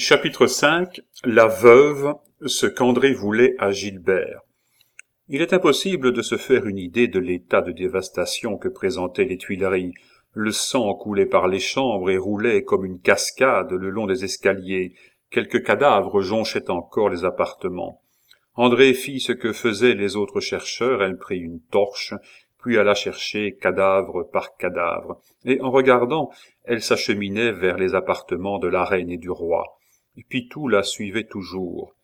Chapitre 5. La veuve, ce qu'André voulait à Gilbert. Il est impossible de se faire une idée de l'état de dévastation que présentaient les Tuileries. Le sang coulait par les chambres et roulait comme une cascade le long des escaliers. Quelques cadavres jonchaient encore les appartements. André fit ce que faisaient les autres chercheurs, elle prit une torche, puis alla chercher cadavre par cadavre, et en regardant, elle s'acheminait vers les appartements de la reine et du roi. Pitou la suivait toujours.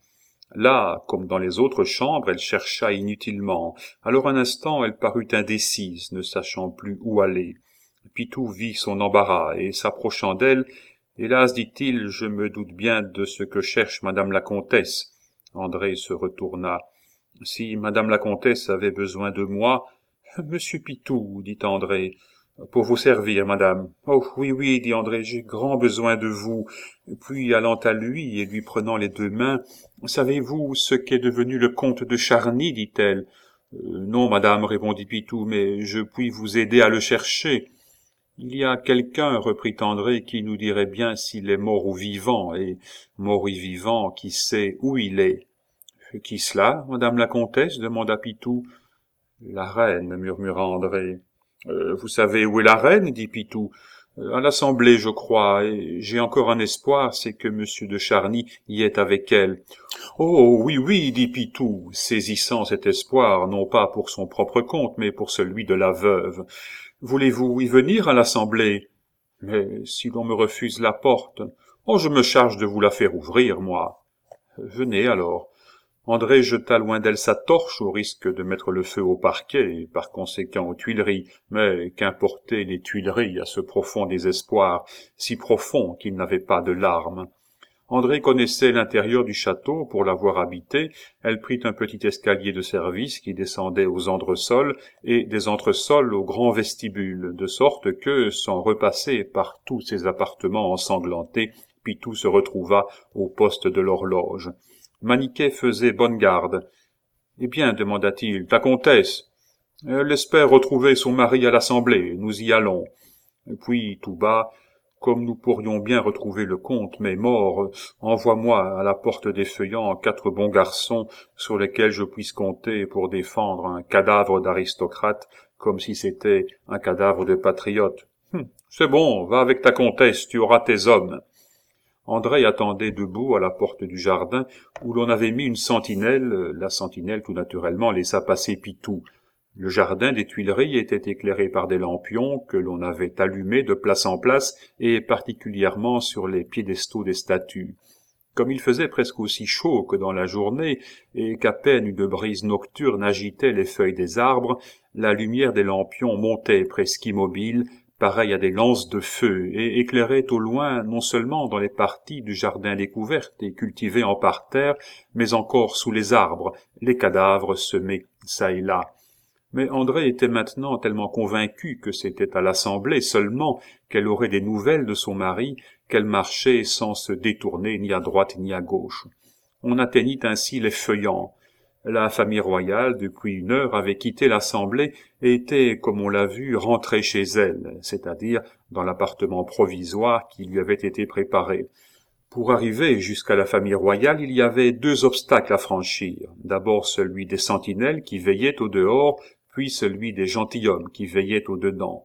Là, comme dans les autres chambres, elle chercha inutilement. Alors un instant, elle parut indécise, ne sachant plus où aller. Pitou vit son embarras, et s'approchant d'elle, « Hélas, dit-il, je me doute bien de ce que cherche madame la comtesse. » André se retourna. « Si madame la comtesse avait besoin de moi... »« Monsieur Pitou, dit André. »« Pour vous servir, madame. »« Oh, oui, oui, dit André, j'ai grand besoin de vous. » Puis, allant à lui et lui prenant les deux mains, « Savez-vous ce qu'est devenu le comte de Charny, dit-elle. »« Non, madame, répondit Pitou, mais je puis vous aider à le chercher. » « Il y a quelqu'un, reprit André, qui nous dirait bien s'il est mort ou vivant, et, mort ou vivant, qui sait où il est. »« Qui cela, madame la comtesse ?» demanda Pitou. « La reine, murmura André. « Vous savez où est la reine ?» dit Pitou. « À l'Assemblée, je crois, et j'ai encore un espoir, c'est que monsieur de Charny y est avec elle. »« Oh, oui, oui, dit Pitou, saisissant cet espoir, non pas pour son propre compte, mais pour celui de la veuve. »« Voulez-vous y venir à l'Assemblée ?»« Mais si l'on me refuse la porte... »« Oh, je me charge de vous la faire ouvrir, moi. »« Venez alors. » André jeta loin d'elle sa torche au risque de mettre le feu au parquet et par conséquent aux Tuileries, mais qu'importaient les Tuileries à ce profond désespoir, si profond qu'il n'avait pas de larmes. André connaissait l'intérieur du château pour l'avoir habité. Elle prit un petit escalier de service qui descendait aux entresols et des entresols au grand vestibule, de sorte que, sans repasser par tous ces appartements ensanglantés, Pitou se retrouva au poste de l'horloge. Maniquet faisait bonne garde. « Eh bien, demanda-t-il, ta comtesse ? » « Elle espère retrouver son mari à l'Assemblée, nous y allons. » Puis, tout bas, « Comme nous pourrions bien retrouver le comte, mais mort, envoie-moi à la porte des Feuillants 4 bons garçons sur lesquels je puisse compter pour défendre un cadavre d'aristocrate comme si c'était un cadavre de patriote. C'est bon, va avec ta comtesse, tu auras tes hommes. » André attendait debout à la porte du jardin où l'on avait mis une sentinelle. La sentinelle, tout naturellement, laissa passer Pitou. Le jardin des Tuileries était éclairé par des lampions que l'on avait allumés de place en place et particulièrement sur les piédestaux des statues. Comme il faisait presque aussi chaud que dans la journée et qu'à peine une brise nocturne agitait les feuilles des arbres, la lumière des lampions montait presque immobile, pareille à des lances de feu, et éclairait au loin non seulement dans les parties du jardin découvertes et cultivées en parterre, mais encore sous les arbres, les cadavres semés çà et là. Mais André était maintenant tellement convaincu que c'était à l'Assemblée seulement qu'elle aurait des nouvelles de son mari, qu'elle marchait sans se détourner ni à droite ni à gauche. On atteignit ainsi les Feuillants. La famille royale, depuis 1 heure, avait quitté l'Assemblée et était, comme on l'a vu, rentrée chez elle, c'est-à-dire dans l'appartement provisoire qui lui avait été préparé. Pour arriver jusqu'à la famille royale, il y avait 2 obstacles à franchir. D'abord celui des sentinelles qui veillaient au dehors, puis celui des gentilshommes qui veillaient au dedans.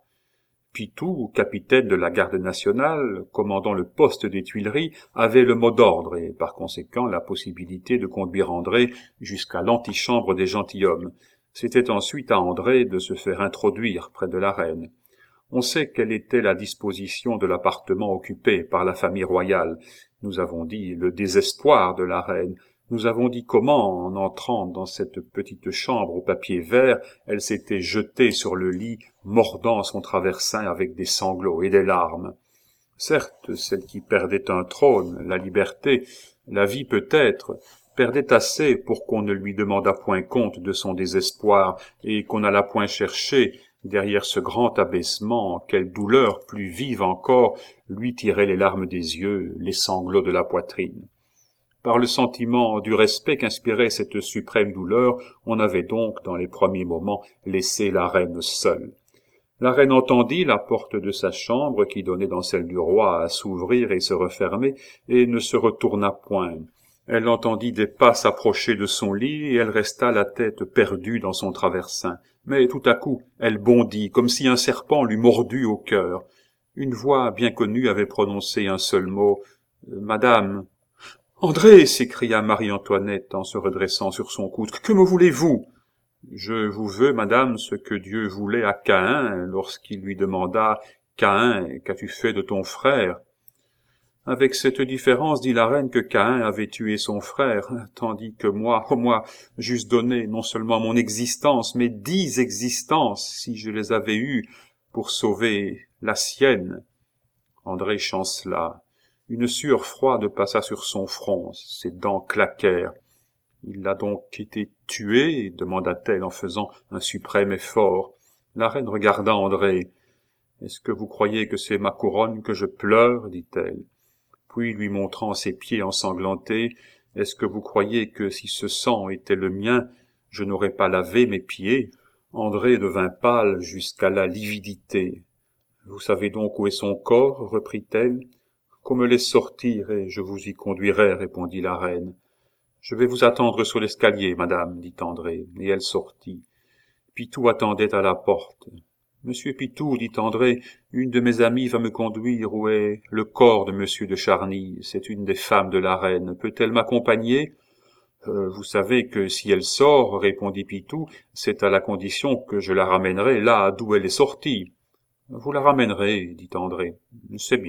Pitou, capitaine de la garde nationale, commandant le poste des Tuileries, avait le mot d'ordre et par conséquent la possibilité de conduire André jusqu'à l'antichambre des gentilshommes. C'était ensuite à André de se faire introduire près de la reine. On sait quelle était la disposition de l'appartement occupé par la famille royale. Nous avons dit le désespoir de la reine. Nous avons dit comment, en entrant dans cette petite chambre au papier vert, elle s'était jetée sur le lit, mordant son traversin avec des sanglots et des larmes. Certes, celle qui perdait un trône, la liberté, la vie peut-être, perdait assez pour qu'on ne lui demandât point compte de son désespoir et qu'on n'allât point chercher, derrière ce grand abaissement, quelle douleur plus vive encore lui tirait les larmes des yeux, les sanglots de la poitrine. Par le sentiment du respect qu'inspirait cette suprême douleur, on avait donc, dans les premiers moments, laissé la reine seule. La reine entendit la porte de sa chambre, qui donnait dans celle du roi, s'ouvrir et se refermer, et ne se retourna point. Elle entendit des pas s'approcher de son lit, et elle resta la tête perdue dans son traversin. Mais tout à coup, elle bondit, comme si un serpent l'eût mordue au cœur. Une voix bien connue avait prononcé un seul mot, « Madame !»« André !» s'écria Marie-Antoinette en se redressant sur son coude. « Que me voulez-vous » ?»« Je vous veux, madame, ce que Dieu voulait à Caïn lorsqu'il lui demanda « Caïn, qu'as-tu fait de ton frère ?» Avec cette différence, dit la reine, que Caïn avait tué son frère, tandis que moi, j'eusse donné non seulement mon existence, mais 10 existences, si je les avais eues, pour sauver la sienne. André chancela. Une sueur froide passa sur son front, ses dents claquèrent. « Il a donc été tué ?» demanda-t-elle en faisant un suprême effort. La reine regarda André. « Est-ce que vous croyez que c'est ma couronne que je pleure ?» dit-elle. Puis, lui montrant ses pieds ensanglantés, « Est-ce que vous croyez que si ce sang était le mien, je n'aurais pas lavé mes pieds ?» André devint pâle jusqu'à la lividité. « Vous savez donc où est son corps ?» reprit-elle. « Qu'on me laisse sortir et je vous y conduirai, » répondit la reine. « Je vais vous attendre sur l'escalier, madame, » dit André, et elle sortit. Pitou attendait à la porte. « Monsieur Pitou, » dit André, « une de mes amies va me conduire où est le corps de monsieur de Charny. C'est une des femmes de la reine. Peut-elle m'accompagner ?»« Vous savez que si elle sort, » répondit Pitou, « c'est à la condition que je la ramènerai là d'où elle est sortie. »« Vous la ramènerez, » dit André. « C'est bien. »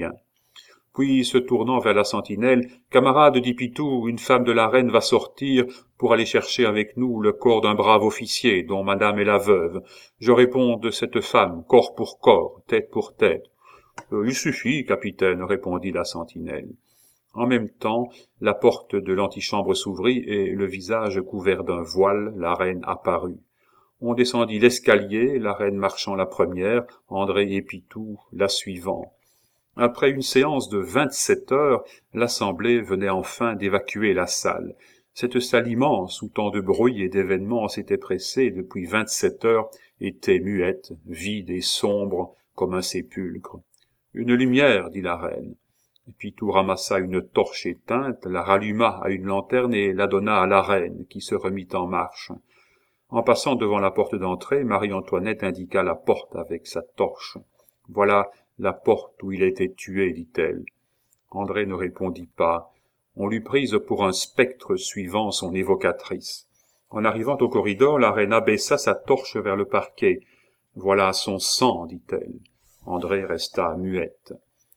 Puis, se tournant vers la sentinelle, « Camarade, dit Pitou, une femme de la reine va sortir pour aller chercher avec nous le corps d'un brave officier dont madame est la veuve. Je réponds de cette femme, corps pour corps, tête pour tête. »« Il suffit, capitaine, » répondit la sentinelle. En même temps, la porte de l'antichambre s'ouvrit et, le visage couvert d'un voile, la reine apparut. On descendit l'escalier, la reine marchant la première, André et Pitou la suivant. Après une séance de 27 heures, l'assemblée venait enfin d'évacuer la salle. Cette salle immense, où tant de bruit et d'événements s'étaient pressés depuis 27 heures, était muette, vide et sombre comme un sépulcre. « Une lumière, » dit la reine. Pitou ramassa une torche éteinte, la ralluma à une lanterne et la donna à la reine, qui se remit en marche. En passant devant la porte d'entrée, Marie-Antoinette indiqua la porte avec sa torche. « Voilà la porte où il a été tué, » dit-elle. André ne répondit pas. On l'eût prise pour un spectre suivant son évocatrice. En arrivant au corridor, la reine abaissa sa torche vers le parquet. « Voilà son sang, » dit-elle. André resta muette.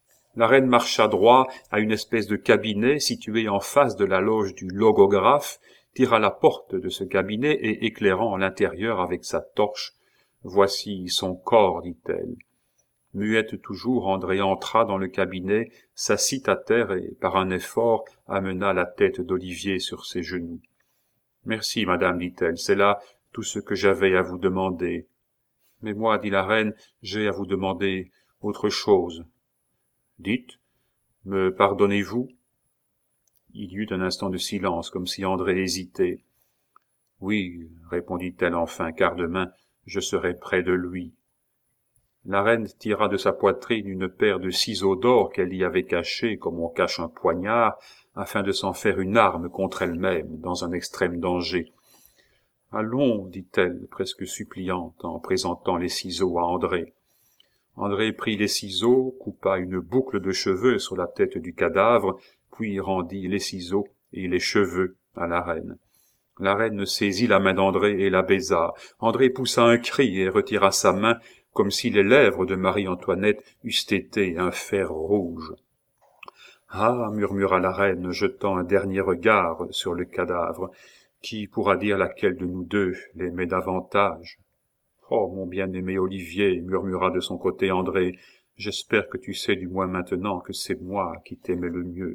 La reine marcha droit à une espèce de cabinet situé en face de la loge du logographe, tira la porte de ce cabinet et, éclairant l'intérieur avec sa torche, « Voici son corps, » dit-elle. Muette toujours, André entra dans le cabinet, s'assit à terre et, par un effort, amena la tête d'Olivier sur ses genoux. « Merci, madame, dit-elle, c'est là tout ce que j'avais à vous demander. »« Mais moi, dit la reine, j'ai à vous demander autre chose. »« Dites, me pardonnez-vous » Il y eut un instant de silence, comme si André hésitait. « Oui, répondit-elle enfin, car demain je serai près de lui. » La reine tira de sa poitrine une paire de ciseaux d'or qu'elle y avait cachés comme on cache un poignard, afin de s'en faire une arme contre elle-même, dans un extrême danger. « Allons, dit-elle, presque suppliante, en présentant les ciseaux à André. André prit les ciseaux, coupa une boucle de cheveux sur la tête du cadavre, puis rendit les ciseaux et les cheveux à la reine. La reine saisit la main d'André et la baisa. André poussa un cri et retira sa main, comme si les lèvres de Marie-Antoinette eussent été un fer rouge. « Ah » murmura la reine, jetant un dernier regard sur le cadavre, « qui pourra dire laquelle de nous deux l'aimait davantage ?»« Oh, mon bien-aimé Olivier » murmura de son côté André, « j'espère que tu sais du moins maintenant que c'est moi qui t'aimais le mieux. »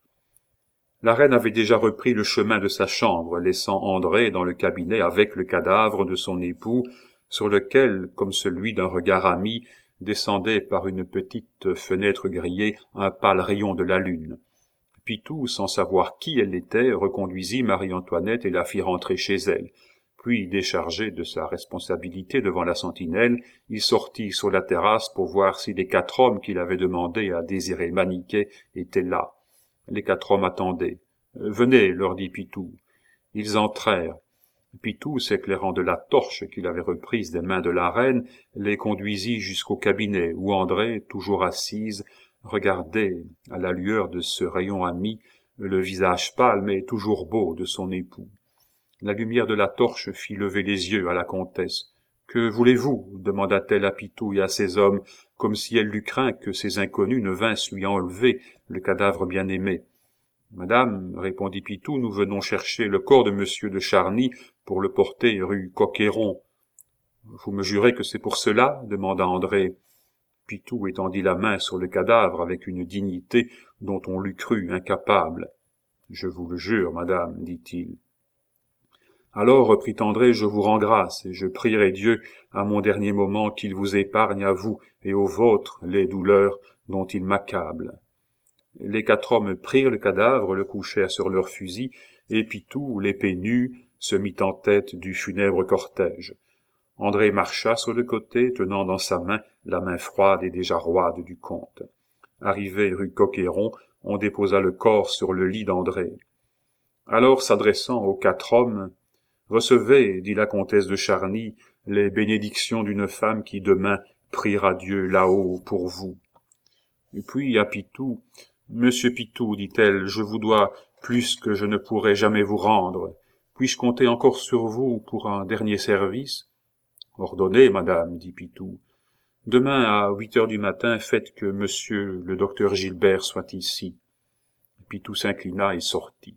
La reine avait déjà repris le chemin de sa chambre, laissant André dans le cabinet avec le cadavre de son époux, sur lequel, comme celui d'un regard ami, descendait par une petite fenêtre grillée un pâle rayon de la lune. Pitou, sans savoir qui elle était, reconduisit Marie-Antoinette et la fit rentrer chez elle. Puis, déchargé de sa responsabilité devant la sentinelle, il sortit sur la terrasse pour voir si les 4 hommes qu'il avait demandé à Désiré Maniquet étaient là. Les 4 hommes attendaient. « Venez, leur dit Pitou. » Ils entrèrent. Pitou, s'éclairant de la torche qu'il avait reprise des mains de la reine, les conduisit jusqu'au cabinet où André, toujours assise, regardait, à la lueur de ce rayon ami, le visage pâle mais toujours beau de son époux. La lumière de la torche fit lever les yeux à la comtesse. « Que voulez-vous » demanda-t-elle à Pitou et à ses hommes, comme si elle eût craint que ces inconnus ne vinssent lui enlever le cadavre bien-aimé. « Madame, répondit Pitou, nous venons chercher le corps de monsieur de Charny pour le porter rue Coq-Héron. »« Vous me jurez que c'est pour cela » demanda André. Pitou étendit la main sur le cadavre avec une dignité dont on l'eût cru incapable. « Je vous le jure, madame, dit-il. »« Alors, reprit André, je vous rends grâce, et je prierai Dieu à mon dernier moment qu'il vous épargne à vous et aux vôtres les douleurs dont il m'accable. » Les 4 hommes prirent le cadavre, le couchèrent sur leurs fusils, et Pitou, l'épée nue, se mit en tête du funèbre cortège. André marcha sur le côté, tenant dans sa main la main froide et déjà roide du comte. Arrivé rue Coq-Héron, on déposa le corps sur le lit d'André. Alors, s'adressant aux 4 hommes, « Recevez, dit la comtesse de Charny, les bénédictions d'une femme qui demain priera Dieu là-haut pour vous. » Et puis à Pitou, « Monsieur Pitou, dit-elle, je vous dois plus que je ne pourrai jamais vous rendre. Puis-je compter encore sur vous pour un dernier service ?»« Ordonnez, madame, dit Pitou. Demain à 8 heures du matin, faites que monsieur le docteur Gilbert soit ici. » Pitou s'inclina et sortit.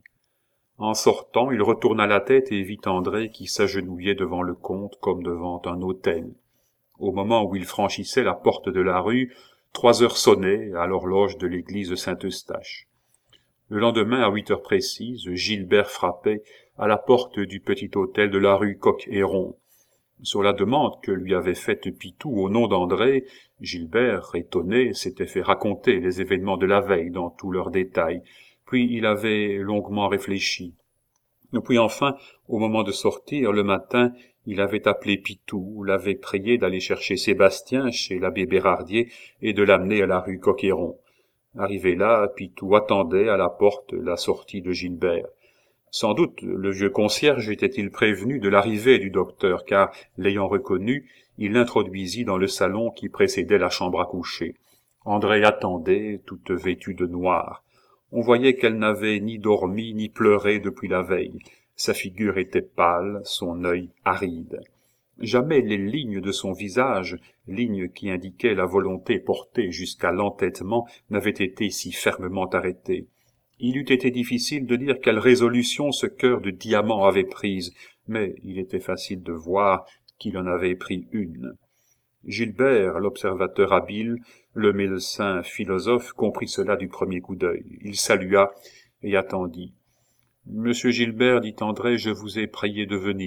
En sortant, il retourna la tête et vit André qui s'agenouillait devant le comte comme devant un autel. Au moment où il franchissait la porte de la rue, 3 heures sonnaient à l'horloge de l'église Saint-Eustache. Le lendemain, à 8 heures précises, Gilbert frappait à la porte du petit hôtel de la rue Coq-Héron. Sur la demande que lui avait faite Pitou au nom d'André, Gilbert, étonné, s'était fait raconter les événements de la veille dans tous leurs détails, puis il avait longuement réfléchi. Puis enfin, au moment de sortir, le matin, il avait appelé Pitou, l'avait prié d'aller chercher Sébastien chez l'abbé Bérardier et de l'amener à la rue Coq-Héron. Arrivé là, Pitou attendait à la porte la sortie de Gilbert. Sans doute le vieux concierge était-il prévenu de l'arrivée du docteur, car, l'ayant reconnu, il l'introduisit dans le salon qui précédait la chambre à coucher. André attendait, toute vêtue de noir. On voyait qu'elle n'avait ni dormi ni pleuré depuis la veille. Sa figure était pâle, son œil aride. Jamais les lignes de son visage, lignes qui indiquaient la volonté portée jusqu'à l'entêtement, n'avaient été si fermement arrêtées. Il eût été difficile de dire quelle résolution ce cœur de diamant avait prise, mais il était facile de voir qu'il en avait pris une. Gilbert, l'observateur habile, le médecin philosophe, comprit cela du premier coup d'œil. Il salua et attendit. « Monsieur Gilbert, dit André, je vous ai prié de venir. »«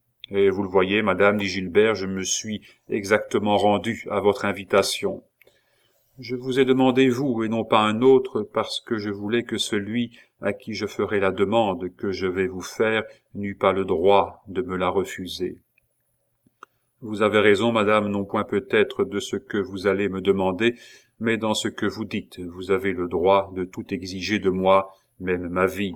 Et vous le voyez, madame, dit Gilbert, je me suis exactement rendu à votre invitation. Je vous ai demandé vous et non pas un autre parce que je voulais que celui à qui je ferai la demande que je vais vous faire n'eût pas le droit de me la refuser. » Vous avez raison, madame, non point peut-être de ce que vous allez me demander, mais dans ce que vous dites, vous avez le droit de tout exiger de moi, même ma vie.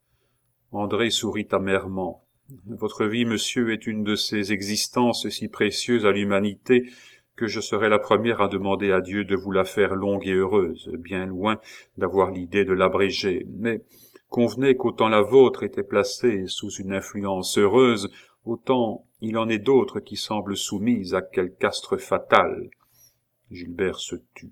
André sourit amèrement. Votre vie, monsieur, est une de ces existences si précieuses à l'humanité que je serai la première à demander à Dieu de vous la faire longue et heureuse, bien loin d'avoir l'idée de l'abréger. Mais convenez qu'autant la vôtre était placée sous une influence heureuse, autant il en est d'autres qui semblent soumises à quelque astre fatal. Gilbert se tut.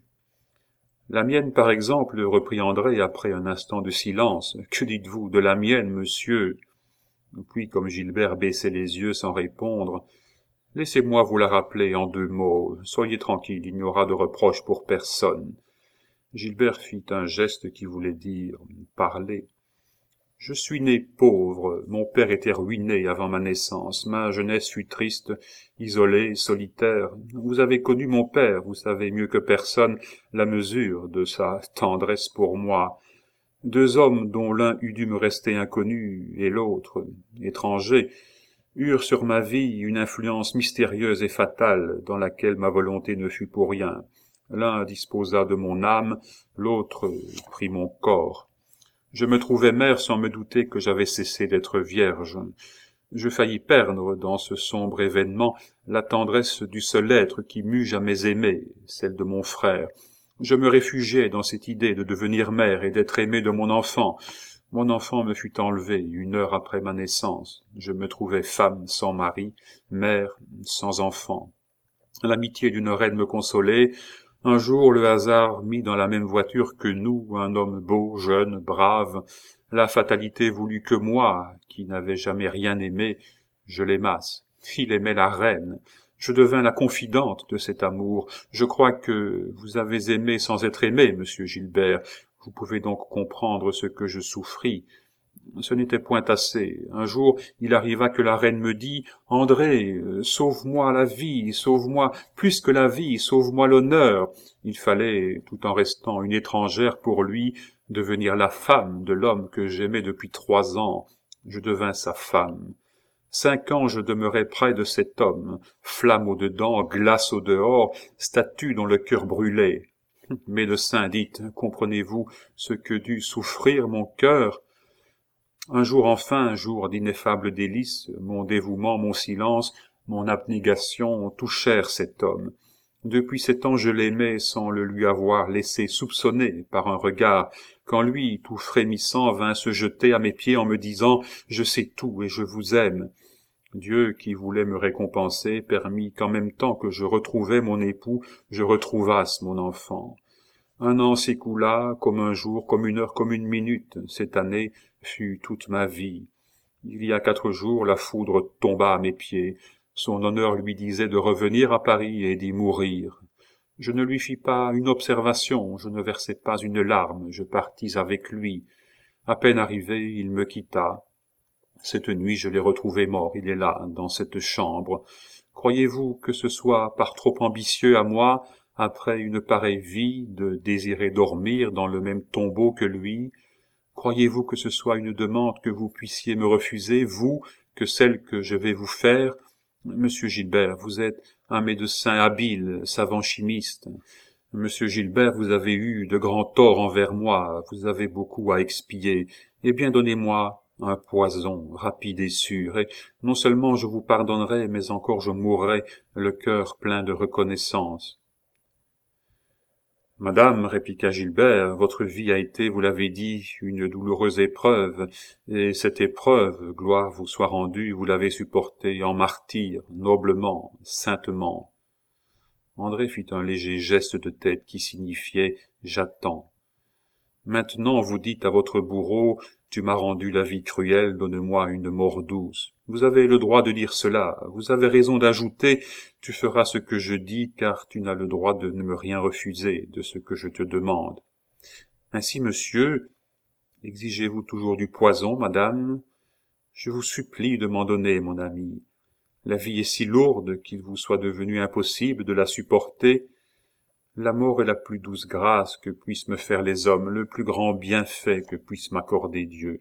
La mienne, par exemple, reprit André après un instant de silence. Que dites-vous de la mienne, monsieur? Puis, comme Gilbert baissait les yeux sans répondre, laissez-moi vous la rappeler en 2 mots. Soyez tranquille, il n'y aura de reproche pour personne. Gilbert fit un geste qui voulait dire « parler ». Je suis né pauvre, mon père était ruiné avant ma naissance, ma jeunesse fut triste, isolée, solitaire. Vous avez connu mon père, vous savez mieux que personne la mesure de sa tendresse pour moi. 2 hommes dont l'un eût dû me rester inconnu et l'autre étranger. eurent sur ma vie une influence mystérieuse et fatale, dans laquelle ma volonté ne fut pour rien. L'un disposa de mon âme, l'autre prit mon corps. Je me trouvais mère sans me douter que j'avais cessé d'être vierge. Je faillis perdre, dans ce sombre événement, la tendresse du seul être qui m'eût jamais aimé, celle de mon frère. Je me réfugiai dans cette idée de devenir mère et d'être aimée de mon enfant. Mon enfant me fut enlevé 1 heure après ma naissance. Je me trouvais femme sans mari, mère sans enfant. L'amitié d'une reine me consolait. Un jour, le hasard mit dans la même voiture que nous un homme beau, jeune, brave. La fatalité voulut que moi, qui n'avais jamais rien aimé, je l'aimasse. Il aimait la reine. Je devins la confidente de cet amour. Je crois que vous avez aimé sans être aimé, monsieur Gilbert. Vous pouvez donc comprendre ce que je souffris. Ce n'était point assez. Un jour, il arriva que la reine me dit « André, sauve-moi la vie, sauve-moi plus que la vie, sauve-moi l'honneur ». Il fallait, tout en restant une étrangère pour lui, devenir la femme de l'homme que j'aimais depuis 3 ans. Je devins sa femme. 5 ans je demeurai près de cet homme, flamme au dedans, glace au dehors, statue dont le cœur brûlait. Médecin, dites, comprenez-vous ce que dut souffrir mon cœur? Un jour enfin, jour d'ineffable délices, mon dévouement, mon silence, mon abnégation touchèrent cet homme. Depuis ce temps je l'aimais sans le lui avoir laissé soupçonner par un regard, quand lui, tout frémissant, vint se jeter à mes pieds en me disant « Je sais tout et je vous aime ». Dieu, qui voulait me récompenser, permit qu'en même temps que je retrouvais mon époux, je retrouvasse mon enfant. 1 an s'écoula, comme un jour, comme 1 heure, comme 1 minute. Cette année fut toute ma vie. Il y a 4 jours, la foudre tomba à mes pieds. Son honneur lui disait de revenir à Paris et d'y mourir. Je ne lui fis pas une observation, je ne versai pas une larme, je partis avec lui. À peine arrivé, il me quitta. Cette nuit, je l'ai retrouvé mort, il est là, dans cette chambre. Croyez-vous que ce soit par trop ambitieux à moi, après une pareille vie, de désirer dormir dans le même tombeau que lui? Croyez-vous que ce soit une demande que vous puissiez me refuser, vous, que celle que je vais vous faire? Monsieur Gilbert, vous êtes un médecin habile, savant chimiste. Monsieur Gilbert, vous avez eu de grands torts envers moi, vous avez beaucoup à expier. Eh bien, donnez-moi un poison rapide et sûr, et non seulement je vous pardonnerai, mais encore je mourrai, le cœur plein de reconnaissance. Madame, répliqua Gilbert, votre vie a été, vous l'avez dit, une douloureuse épreuve, et cette épreuve, gloire vous soit rendue, vous l'avez supportée en martyr, noblement, saintement. André fit un léger geste de tête qui signifiait « j'attends ». Maintenant vous dites à votre bourreau « tu m'as rendu la vie cruelle, donne-moi une mort douce ». Vous avez le droit de dire cela, vous avez raison d'ajouter « tu feras ce que je dis, car tu n'as le droit de ne me rien refuser de ce que je te demande ». Ainsi, monsieur, exigez-vous toujours du poison, madame? Je vous supplie de m'en donner, mon ami. La vie est si lourde qu'il vous soit devenu impossible de la supporter. La mort est la plus douce grâce que puissent me faire les hommes, le plus grand bienfait que puisse m'accorder Dieu.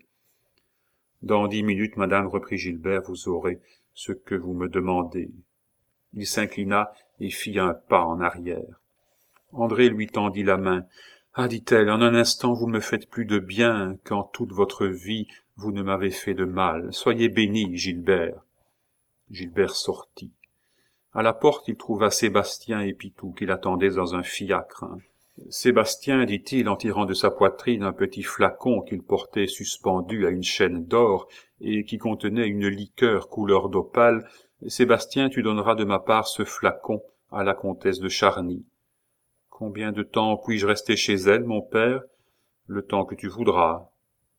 Dans 10 minutes, madame, reprit Gilbert, vous aurez ce que vous me demandez. Il s'inclina et fit un pas en arrière. André lui tendit la main. Ah, dit-elle, en un instant vous me faites plus de bien qu'en toute votre vie vous ne m'avez fait de mal. Soyez béni, Gilbert. Gilbert sortit. À la porte, il trouva Sébastien et Pitou qui l'attendaient dans un fiacre. Sébastien, dit-il, en tirant de sa poitrine un petit flacon qu'il portait suspendu à une chaîne d'or et qui contenait une liqueur couleur d'opale, Sébastien, tu donneras de ma part ce flacon à la comtesse de Charny. Combien de temps puis-je rester chez elle, mon père? Le temps que tu voudras.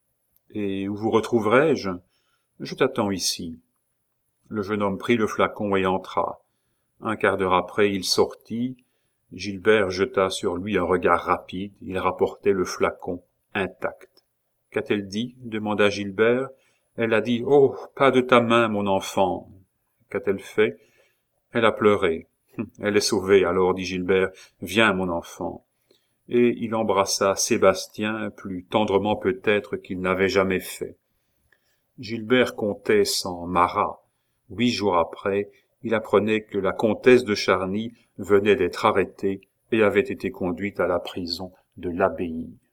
Et où vous retrouverai-je? Je t'attends ici. Le jeune homme prit le flacon et entra. 1/4 d'heure après, il sortit. Gilbert jeta sur lui un regard rapide. Il rapportait le flacon intact. « Qu'a-t-elle dit » demanda Gilbert. « Elle a dit « Oh, pas de ta main, mon enfant !» Qu'a-t-elle fait ? Elle a pleuré. « Elle est sauvée, alors, dit Gilbert. Viens, mon enfant. » Et il embrassa Sébastien plus tendrement peut-être qu'il n'avait jamais fait. Gilbert comptait sans Marat. 8 jours après, il apprenait que la comtesse de Charny venait d'être arrêtée et avait été conduite à la prison de l'Abbaye.